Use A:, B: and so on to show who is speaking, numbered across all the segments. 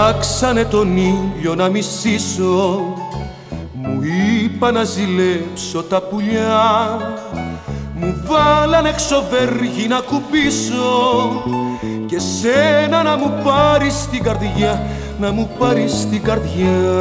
A: ψάξανε τον ήλιο να μισήσω, μου είπα να ζηλέψω τα πουλιά, μου βάλανε εξωβέργη να κουπίσω και σένα να μου πάρεις την καρδιά, να μου πάρεις την καρδιά.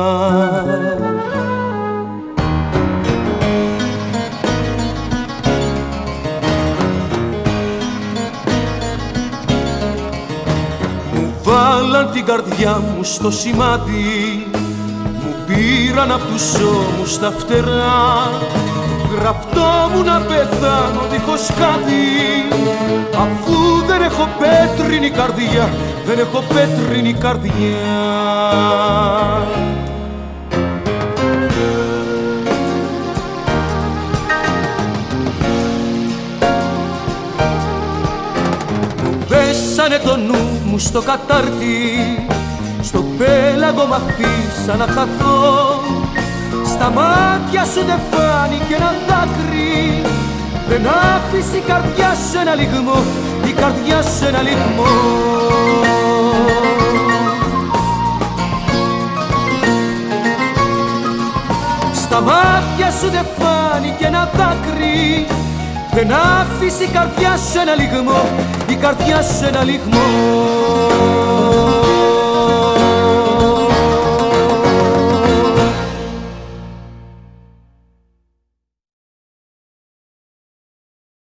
A: Βάλαν την καρδιά μου στο σημάδι, μου πήραν απ' τους ώμους τα φτερά, γραφτό μου να πεθάνω δίχως κάτι, αφού δεν έχω πέτρινη καρδιά, δεν έχω πέτρινη καρδιά. Πέσανε το νου μου στο κατάρτι, στο πέλαγο μ' αφήσα να χαθώ, στα μάτια σου δεν φάνηκε ένα δάκρυ, δεν άφησε η καρδιά σου ένα λυγμό, η καρδιά σου ένα λυγμό. Στα μάτια σου δεν φάνηκε ένα δάκρυ, δεν άφησε η καρδιά σου ένα λυγμό, η καρδιά σου ένα λυγμό.